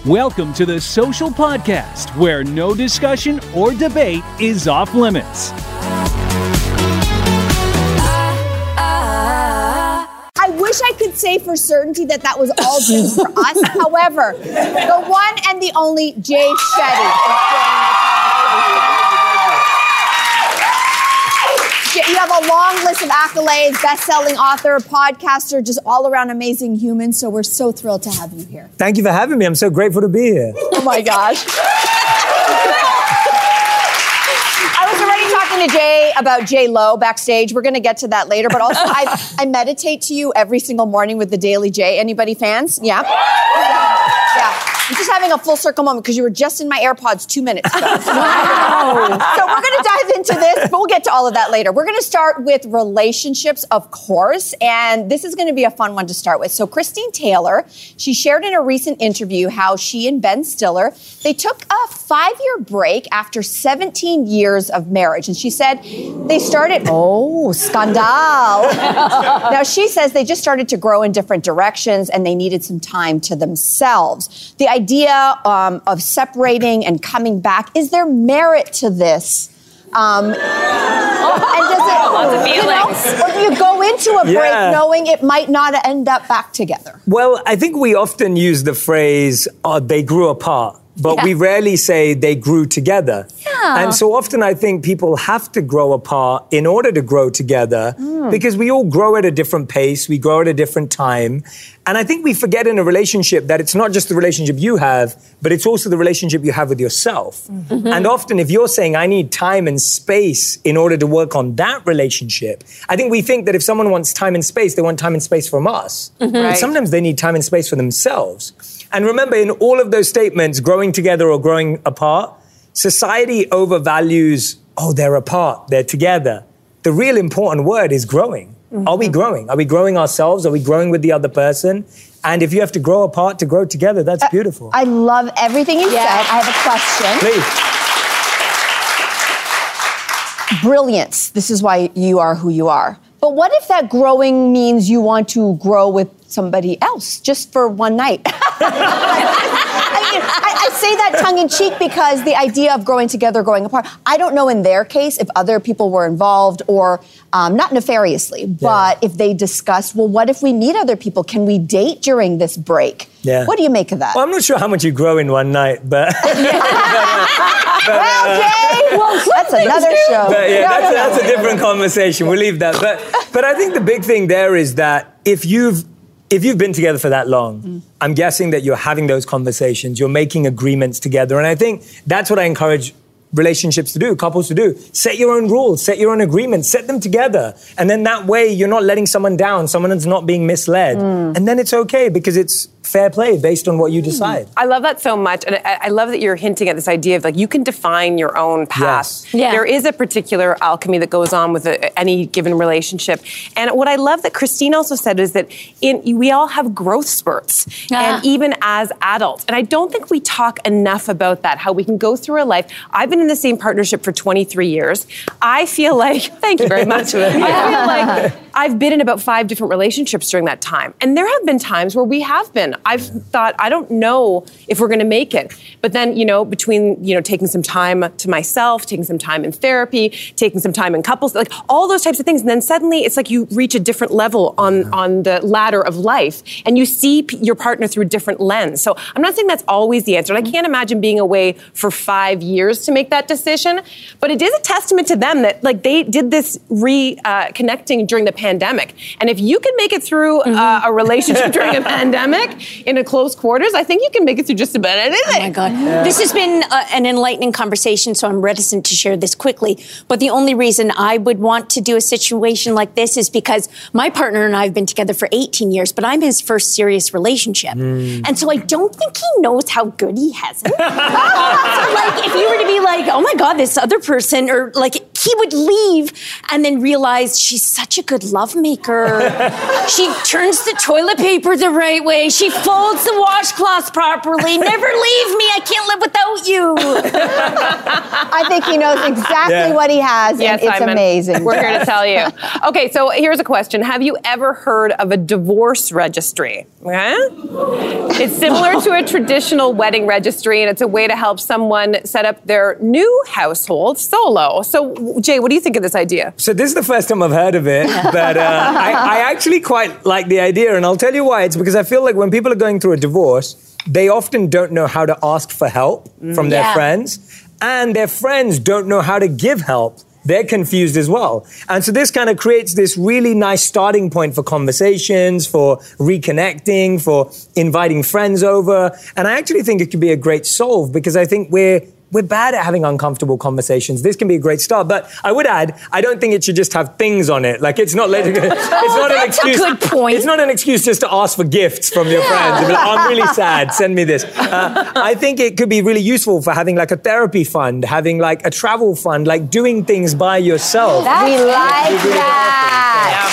Welcome to the Social Podcast, where no discussion or debate is off limits. I wish I could say for certainty that that was all just for us. However, the one and the only Jay Shetty. You have a long list of accolades, best-selling author, podcaster, just all-around amazing human. So we're so thrilled to have you here. Thank you for having me. I'm so grateful to be here. Oh my gosh. I was already talking to Jay about J-Lo backstage. We're going to get to that later. But also, I meditate to you every single morning with the Daily J. Anybody fans? Yeah. I'm just having a full circle moment because you were just in my AirPods 2 minutes ago. Wow. So we're going to dive into this, but we'll get to all of that later. We're going to start with relationships, of course, and this is going to be a fun one to start with. So Christine Taylor, she shared in a recent interview how she and Ben Stiller, they took a 5-year break after 17 years of marriage. And she said they started, scandal. Now she says they just started to grow in different directions and they needed some time to themselves. The idea of separating and coming back, is there merit to this? And does it, lots of feelings. or do you go into a break knowing it might not end up back together? Well, I think we often use the phrase, they grew apart. But we rarely say they grew together. Yeah. And so often I think people have to grow apart in order to grow together because we all grow at a different pace. We grow at a different time. And I think we forget in a relationship that it's not just the relationship you have, but it's also the relationship you have with yourself. Mm-hmm. And often if you're saying, I need time and space in order to work on that relationship, I think we think that if someone wants time and space, they want time and space from us. Mm-hmm. But sometimes they need time and space for themselves. And remember, in all of those statements, growing together or growing apart, society overvalues, they're apart, they're together. The real important word is growing. Mm-hmm. Are we growing? Are we growing ourselves? Are we growing with the other person? And if you have to grow apart to grow together, that's beautiful. I love everything you said. I have a question. Please. Brilliance. This is why you are who you are. But what if that growing means you want to grow with somebody else just for one night? I say that tongue-in-cheek because the idea of growing together, growing apart, I don't know in their case if other people were involved or not nefariously, but if they discussed, well, what if we meet other people? Can we date during this break? Yeah. What do you make of that? Well, I'm not sure how much you grow in one night, but... Jay, that's another show. But that's a different conversation. We'll leave that. But I think the big thing there is that if you've been together for that long, I'm guessing that you're having those conversations, you're making agreements together. And I think that's what I encourage relationships to do, couples to do. Set your own rules, set your own agreements, set them together. And then that way you're not letting someone down, someone is not being misled. And then it's okay because it's fair play based on what you decide. I love that so much. And I love that you're hinting at this idea of you can define your own path. Yes. Yeah. There is a particular alchemy that goes on with any given relationship. And what I love that Christine also said is that we all have growth spurts, and even as adults. And I don't think we talk enough about that, how we can go through a life. I've been in the same partnership for 23 years. I feel like, thank you very much. I feel like I've been in about 5 different relationships during that time. And there have been times where we have been. I've thought, I don't know if we're going to make it. But then, between, taking some time to myself, taking some time in therapy, taking some time in couples, all those types of things. And then suddenly it's like you reach a different level on the ladder of life and you see your partner through a different lens. So I'm not saying that's always the answer. And I can't imagine being away for 5 years to make that decision. But it is a testament to them that they did this reconnecting during the pandemic. And if you can make it through a relationship during a pandemic in a close quarters, I think you can make it through just about anything. Oh my God. Yeah. This has been an enlightening conversation, so I'm reticent to share this quickly. But the only reason I would want to do a situation like this is because my partner and I have been together for 18 years, but I'm his first serious relationship. And so I don't think he knows how good he has it. So if you were to be oh my God, this other person, or he would leave and then realize she's such a good lovemaker. She turns the toilet paper the right way. She folds the washcloths properly. Never leave me. I can't live without you. I think he knows exactly what he has, and it's Simon, amazing. We're here to tell you. Okay, so here's a question. Have you ever heard of a divorce registry? Okay? It's similar to a traditional wedding registry, and it's a way to help someone set up their new household solo. So, Jay, what do you think of this idea? So this is the first time I've heard of it, but I actually quite like the idea, and I'll tell you why. It's because I feel like when people are going through a divorce, they often don't know how to ask for help from their friends, and their friends don't know how to give help. They're confused as well. And so this kind of creates this really nice starting point for conversations, for reconnecting, for inviting friends over. And I actually think it could be a great solve, because I think we're bad at having uncomfortable conversations. This can be a great start. But I would add, I don't think it should just have things on it. Like, it's not an excuse. A good point. It's not an excuse just to ask for gifts from your friends. Like, I'm really sad, send me this. I think it could be really useful for having like a therapy fund, having like a travel fund, like doing things by yourself. We like that.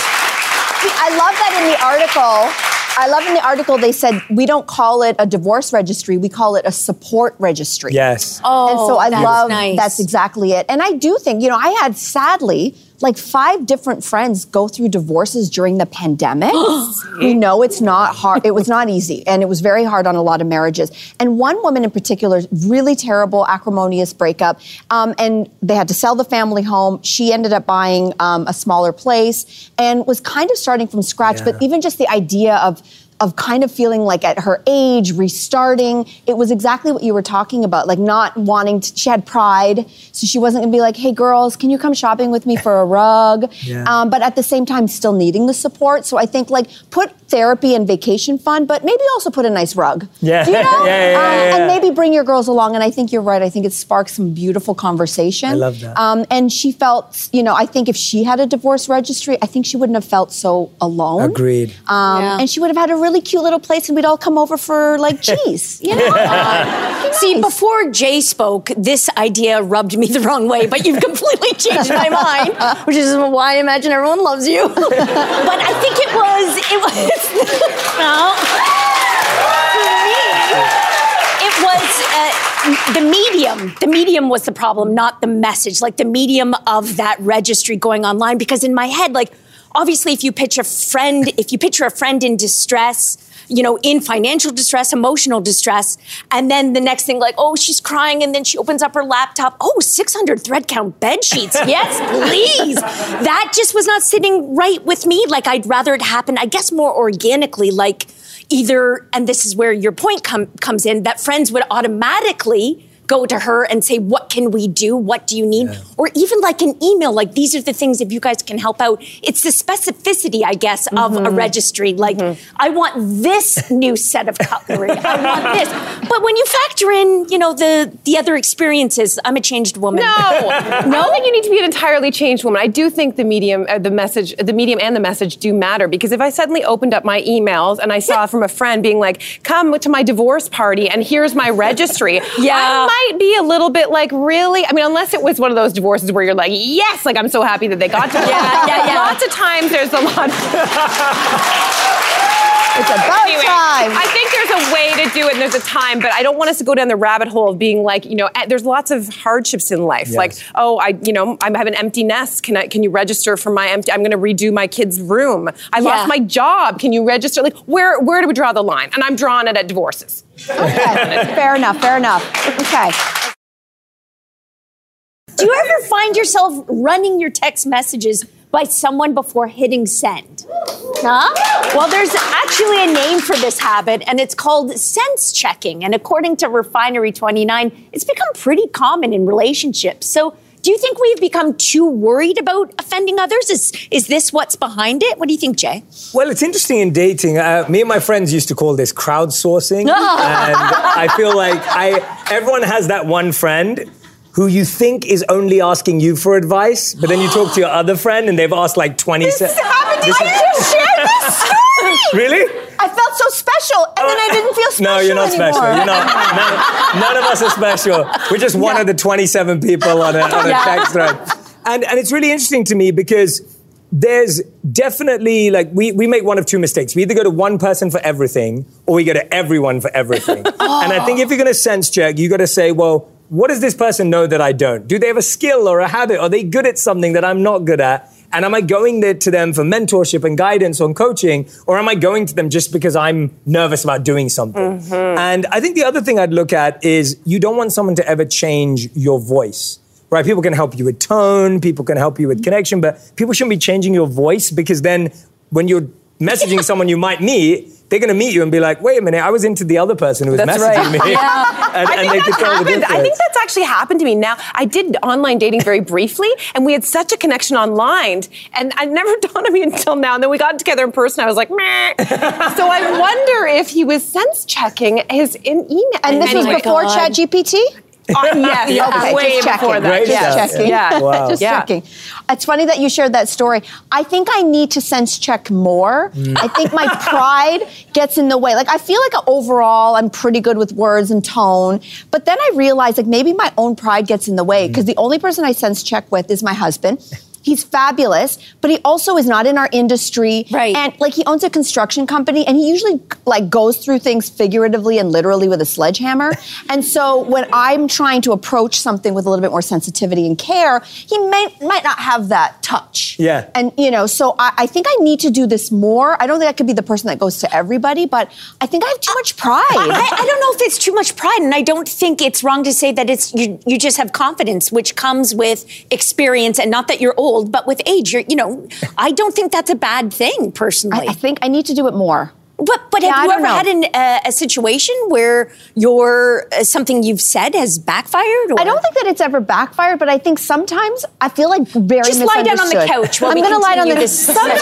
I love that in the article. I love in the article they said we don't call it a divorce registry, we call it a support registry. Yes. Oh, and so I love nice. That's exactly it. And I do think, I had sadly like 5 different friends go through divorces during the pandemic. We know it's not hard. It was not easy, and it was very hard on a lot of marriages. And one woman in particular, really terrible, acrimonious breakup, and they had to sell the family home. She ended up buying a smaller place and was kind of starting from scratch. But even just the idea of kind of feeling like at her age, restarting. It was exactly what you were talking about, like not wanting to, she had pride, so she wasn't gonna be like, hey girls, can you come shopping with me for a rug? But at the same time, still needing the support. So I think like put therapy and vacation fund, but maybe also put a nice rug. And maybe bring your girls along. And I think you're right. I think it sparks some beautiful conversation. I love that. And she felt, I think if she had a divorce registry, I think she wouldn't have felt so alone. Agreed. And she would have had a really cute little place, and we'd all come over for like cheese. See, before Jay spoke, this idea rubbed me the wrong way, but you've completely changed my mind, which is why I imagine everyone loves you. But I think it was no. For me, it was the medium. The medium was the problem, not the message. Like the medium of that registry going online, because in my head, like, obviously, if you picture a friend in distress, in financial distress, emotional distress, and then the next thing, like, oh, she's crying, and then she opens up her laptop, 600 thread count bed sheets. Yes, please. That just was not sitting right with me. Like, I'd rather it happen, I guess, more organically, like either, and this is where your point comes in, that friends would automatically go to her and say, what can we do? What do you need? Yeah. Or even like an email, like these are the things if you guys can help out. It's the specificity, I guess, of a registry. Like, I want this new set of cutlery. I want this. But when you factor in, the other experiences, I'm a changed woman. No, I don't think you need to be an entirely changed woman. I do think the medium and the message do matter, because if I suddenly opened up my emails and I saw from a friend being like, come to my divorce party and here's my registry. I might be a little bit like, really? I mean, unless it was one of those divorces where you're like, yes, like I'm so happy that they got to it. Lots of times there's a lot. It's about time. I think there's a way to do it, and there's a time, but I don't want us to go down the rabbit hole of being like, there's lots of hardships in life. Yes. Like, I have an empty nest. Can you register for my empty? I'm going to redo my kid's room. I lost my job. Can you register? Like, where do we draw the line? And I'm drawing it at divorces. Okay, fair enough. Okay. Do you ever find yourself running your text messages by someone before hitting send? Huh? Well, there's actually a name for this habit, and it's called sense checking. And according to Refinery 29, it's become pretty common in relationships. So do you think we've become too worried about offending others? Is this what's behind it? What do you think, Jay? Well, it's interesting in dating. Me and my friends used to call this crowdsourcing. And I feel like everyone has that one friend who you think is only asking you for advice, but then you talk to your other friend and they've asked like 20... This happened to me. I just shared this story. Really? I felt so special, and then I didn't feel special No, you're not anymore. special. You're not. None of us are special. We're just one of the 27 people on a text thread. And it's really interesting to me because there's definitely, like, we make one of two mistakes. We either go to one person for everything or we go to everyone for everything. And I think if you're going to sense check, you got to say, well, what does this person know that I don't? Do they have a skill or a habit? Are they good at something that I'm not good at? And am I going there to them for mentorship and guidance on coaching? Or am I going to them just because I'm nervous about doing something? And I think the other thing I'd look at is you don't want someone to ever change your voice. Right? People can help you with tone, people can help you with connection, but people shouldn't be changing your voice, because then when you're messaging someone you might meet, they're going to meet you and be like, wait a minute, I was into the other person who was messaging me. Yeah. and they could tell the difference. I think that's actually happened to me. Now, I did online dating very briefly, and we had such a connection online, and I never dawned on me until now. And then we got together in person, I was like, meh. So I wonder if he was sense checking his email. And this was before ChatGPT? Yes, okay, way just before checking. that. Just checking. Yeah. Wow. Just checking. It's funny that you shared that story. I think I need to sense check more. I think my pride gets in the way. Like, I feel like overall I'm pretty good with words and tone, but then I realize, like, maybe my own pride gets in the way, because the only person I sense check with is my husband. He's fabulous, but he also is not in our industry. Right. And like, he owns a construction company, and he usually like goes through things figuratively and literally with a sledgehammer. And so when I'm trying to approach something with a little bit more sensitivity and care, he might not have that touch. Yeah. And, so I think I need to do this more. I don't think I could be the person that goes to everybody, but I think I have too much pride. I don't know if it's too much pride, and I don't think it's wrong to say that it's you just have confidence, which comes with experience, and not that you're old, but with age. I don't think that's a bad thing, personally. I think I need to do it more. But have you ever had a situation where something you've said has backfired? Or? I don't think that it's ever backfired, but I think sometimes I feel like very just lie down on the couch. I'm going to lie down this. Sometimes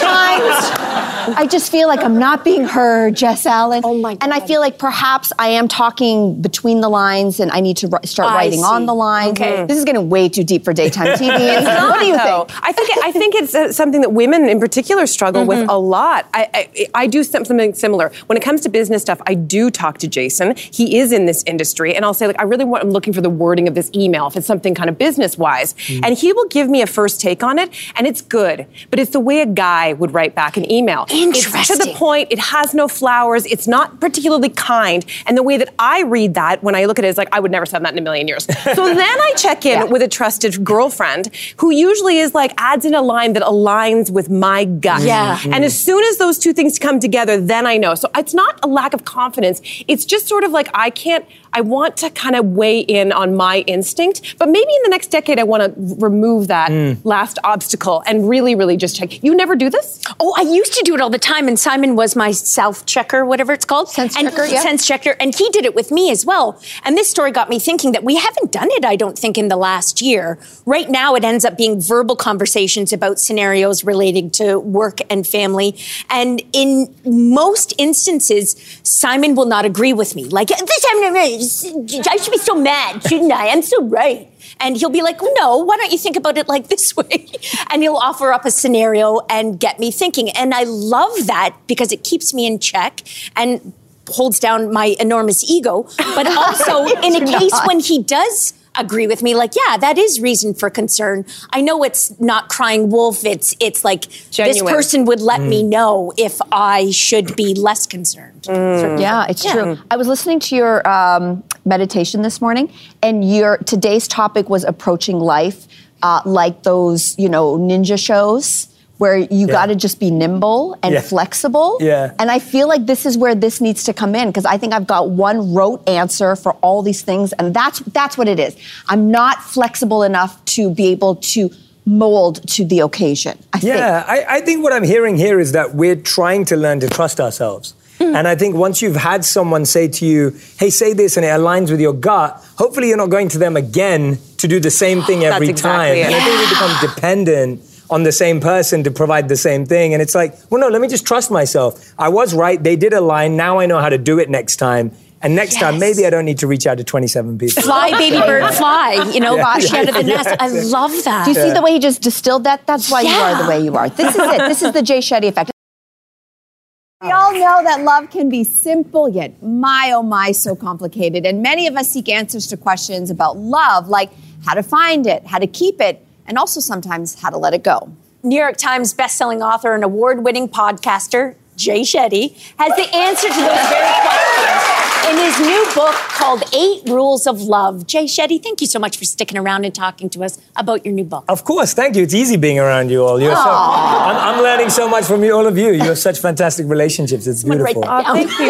I just feel like I'm not being heard, Jess Allen. Oh my God. And I feel like perhaps I am talking between the lines, and I need to start writing on the lines. Okay. This is getting way too deep for daytime TV. What do you think? I think it's something that women in particular struggle with a lot. I do something similar. When it comes to business stuff, I do talk to Jason. He is in this industry, and I'll say, like, I'm looking for the wording of this email, if it's something kind of business-wise. And he will give me a first take on it, and it's good. But it's the way a guy would write back an email. Interesting. It's to the point, it has no flowers, it's not particularly kind. And the way that I read that, when I look at it, is like, I would never send that in a million years. So then I check in with a trusted girlfriend, who usually is like, adds in a line that aligns with my gut. Yeah. And as soon as those two things come together, then I know. So it's not a lack of confidence. It's just sort of like, I want to kind of weigh in on my instinct, but maybe in the next decade, I want to remove that last obstacle and really, really just check. You never do this? Oh, I used to do it all the time, and Simon was my self-checker, whatever it's called. Sense checker, and he did it with me as well. And this story got me thinking that we haven't done it, I don't think, in the last year. Right now, it ends up being verbal conversations about scenarios relating to work and family. And in most instances, Simon will not agree with me. Like, I should be so mad, shouldn't I? I'm so right. And he'll be like, no, why don't you think about it like this way? And he'll offer up a scenario and get me thinking. And I love that, because it keeps me in check and holds down my enormous ego. But also, in a case when he does agree with me, like, yeah, that is reason for concern. I know it's not crying wolf. It's like, genuine. This person would let me know if I should be less concerned. Yeah, it's true. I was listening to your meditation this morning, and today's topic was approaching life like those, ninja shows, where you got to just be nimble and flexible. Yeah. And I feel like this is where this needs to come in, because I think I've got one rote answer for all these things, and that's what it is. I'm not flexible enough to be able to mold to the occasion, I think. I think what I'm hearing here is that we're trying to learn to trust ourselves. And I think once you've had someone say to you, hey, say this, and it aligns with your gut, hopefully you're not going to them again to do the same thing every time. And I think we become dependent on the same person to provide the same thing. And it's like, well, no, let me just trust myself. I was right. They did align. Now I know how to do it next time. And next time, maybe I don't need to reach out to 27 people. Fly, baby bird, fly. Wash out of the nest. I love that. Do you see the way he just distilled that? That's why you are the way you are. This is it. This is the Jay Shetty effect. We all know that love can be simple, yet oh my, so complicated. And many of us seek answers to questions about love, like how to find it, how to keep it, and also sometimes how to let it go. New York Times bestselling author and award-winning podcaster, Jay Shetty, has the answer to those very questions in his new book called 8 Rules of Love. Jay Shetty, thank you so much for sticking around and talking to us about your new book. Of course, thank you. It's easy being around you all. I'm learning so much from all of you. You have such fantastic relationships. It's beautiful. Thank you.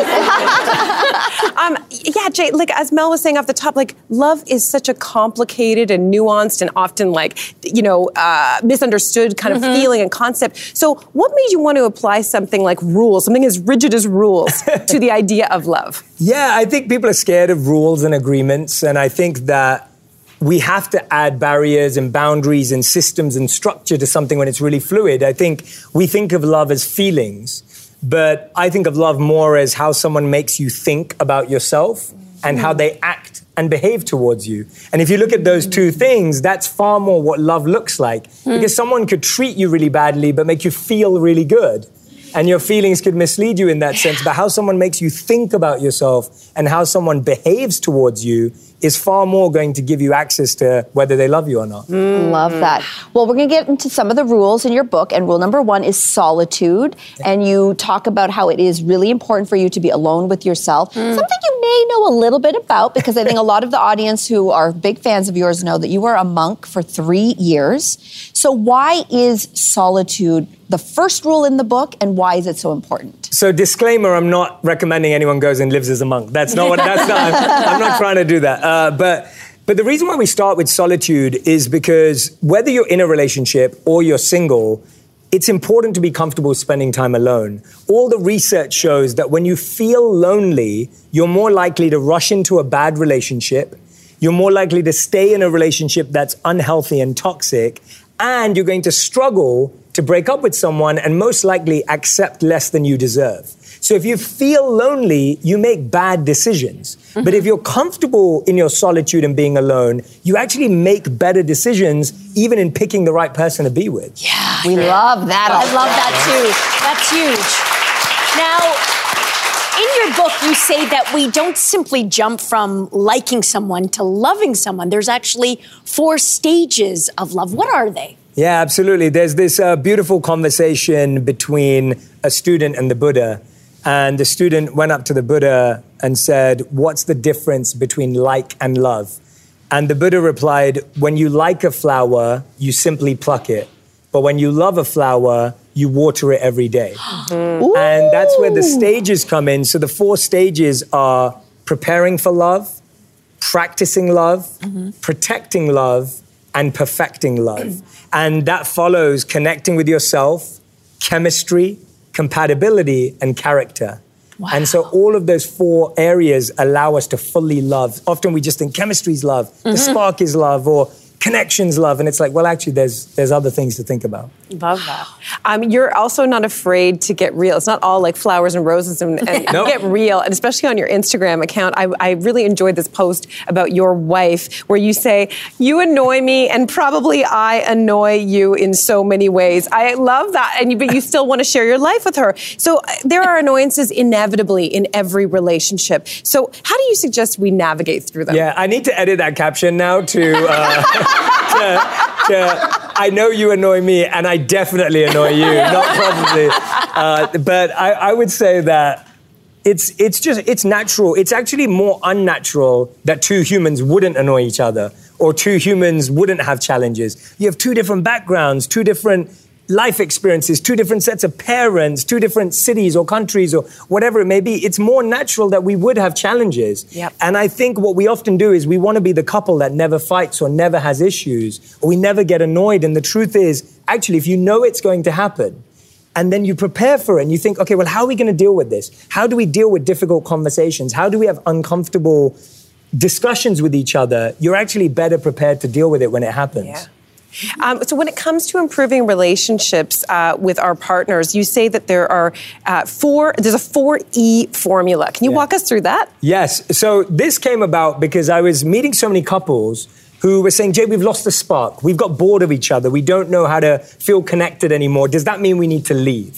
Yeah, Jay, like as Mel was saying off the top, like love is such a complicated and nuanced and often misunderstood kind of feeling and concept. So what made you want to apply something like rules, something as rigid as rules, to the idea of love? Yeah, I think people are scared of rules and agreements, and I think that we have to add barriers and boundaries and systems and structure to something when it's really fluid. I think we think of love as feelings, but I think of love more as how someone makes you think about yourself and how they act and behave towards you. And if you look at those two things, that's far more what love looks like. Because someone could treat you really badly but make you feel really good. And your feelings could mislead you in that sense. But how someone makes you think about yourself and how someone behaves towards you is far more going to give you access to whether they love you or not. Love that. Well, we're going to get into some of the rules in your book. And rule number 1 is solitude. And you talk about how it is really important for you to be alone with yourself. Something you may know a little bit about, because I think a lot of the audience who are big fans of yours know that you were a monk for 3 years. So why is solitude the first rule in the book, and why is it so important? So disclaimer, I'm not recommending anyone goes and lives as a monk. I'm not trying to do that. But the reason why we start with solitude is because whether you're in a relationship or you're single, it's important to be comfortable spending time alone. All the research shows that when you feel lonely, you're more likely to rush into a bad relationship. You're more likely to stay in a relationship that's unhealthy and toxic, and you're going to struggle to break up with someone and most likely accept less than you deserve. So if you feel lonely, you make bad decisions. But if you're comfortable in your solitude and being alone, you actually make better decisions even in picking the right person to be with. Yeah. We love that. I love that too. That's huge. Now, in your book, you say that we don't simply jump from liking someone to loving someone. There's actually 4 stages of love. What are they? Yeah, absolutely. There's this beautiful conversation between a student and the Buddha. And the student went up to the Buddha and said, "What's the difference between like and love?" And the Buddha replied, "When you like a flower, you simply pluck it. But when you love a flower, you water it every day." And that's where the stages come in. So the 4 stages are preparing for love, practicing love, protecting love, and perfecting love. And that follows connecting with yourself, chemistry, compatibility, and character. Wow. And so all of those 4 areas allow us to fully love. Often we just think chemistry's love, the spark is love, or connections love. And it's like, well, actually, there's other things to think about. Love that. You're also not afraid to get real. It's not all like flowers and roses and Nope. Get real. And especially on your Instagram account, I really enjoyed this post about your wife where you say, "You annoy me and probably I annoy you in so many ways." I love that. But you still want to share your life with her. So there are annoyances inevitably in every relationship. So how do you suggest we navigate through them? Yeah, I need to edit that caption now to I know you annoy me, and I definitely annoy you, not probably. But I would say that it's natural. It's actually more unnatural that 2 humans wouldn't annoy each other or 2 humans wouldn't have challenges. You have 2 different backgrounds, 2 different life experiences, 2 different sets of parents, 2 different cities or countries or whatever it may be. It's more natural that we would have challenges. Yep. And I think what we often do is we want to be the couple that never fights or never has issues, or we never get annoyed. And the truth is, actually, if you know it's going to happen, and then you prepare for it and you think, okay, well, how are we going to deal with this? How do we deal with difficult conversations? How do we have uncomfortable discussions with each other? You're actually better prepared to deal with it when it happens. Yeah. So when it comes to improving relationships with our partners, you say that there are there's a 4E formula. Can you walk us through that? Yes. So this came about because I was meeting so many couples who were saying, "Jay, we've lost the spark. We've got bored of each other. We don't know how to feel connected anymore. Does that mean we need to leave?"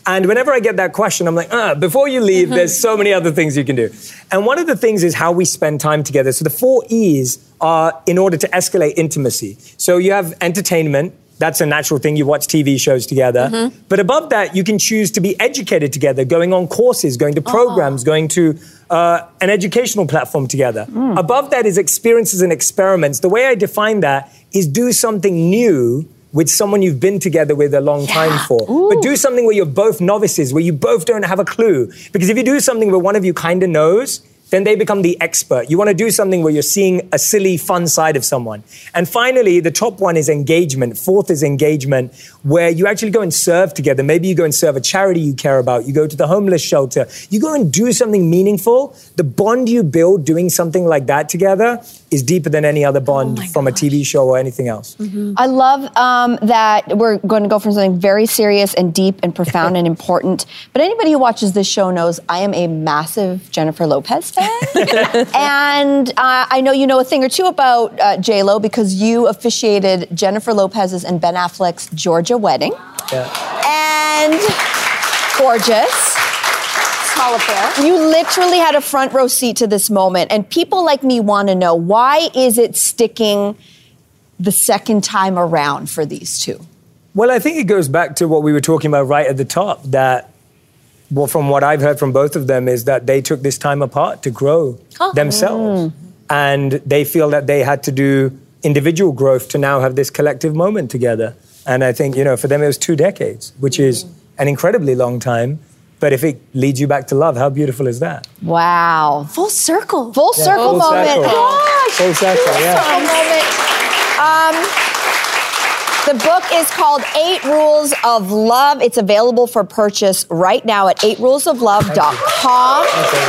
And whenever I get that question, I'm like, before you leave, there's so many other things you can do. And one of the things is how we spend time together. So the 4 E's are in order to escalate intimacy. So you have entertainment. That's a natural thing. You watch TV shows together. But above that, you can choose to be educated together, going on courses, going to programs, going to an educational platform together. Above that is experiences and experiments. The way I define that is do something new with someone you've been together with a long time for. But do something where you're both novices, where you both don't have a clue. Because if you do something where one of you kind of knows, then they become the expert. You want to do something where you're seeing a silly, fun side of someone. And finally, the top one is engagement. 4th is engagement, where you actually go and serve together. Maybe you go and serve a charity you care about. You go to the homeless shelter. You go and do something meaningful. The bond you build doing something like that together is deeper than any other bond from a TV show or anything else. I love that we're going to go from something very serious and deep and profound and important. But anybody who watches this show knows I am a massive Jennifer Lopez fan. And I know you know a thing or two about J-Lo because you officiated Jennifer Lopez's and Ben Affleck's Georgia wedding. And gorgeous. Small affair. You literally had a front row seat to this moment. And people like me want to know, why is it sticking the second time around for these two? Well, I think it goes back to what we were talking about right at the top, that, well, from what I've heard from both of them, is that they took this time apart to grow themselves. And they feel that they had to do individual growth to now have this collective moment together. And I think, for them it was 2 decades, which is an incredibly long time. But if it leads you back to love, how beautiful is that? Wow. Full circle. Full circle moment. Circle. Gosh. Full circle, Full moment. The book is called 8 Rules of Love. It's available for purchase right now at 8rulesoflove.com.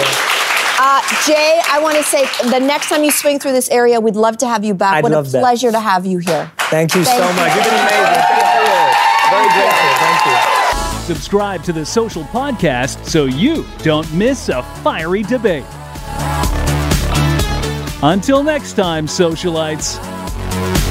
Jay, I want to say, the next time you swing through this area, we'd love to have you back. What a pleasure to have you here. Thank you so much. You've been amazing. Thank you. Very grateful. Thank you. Subscribe to the Social Podcast so you don't miss a fiery debate. Until next time, socialites.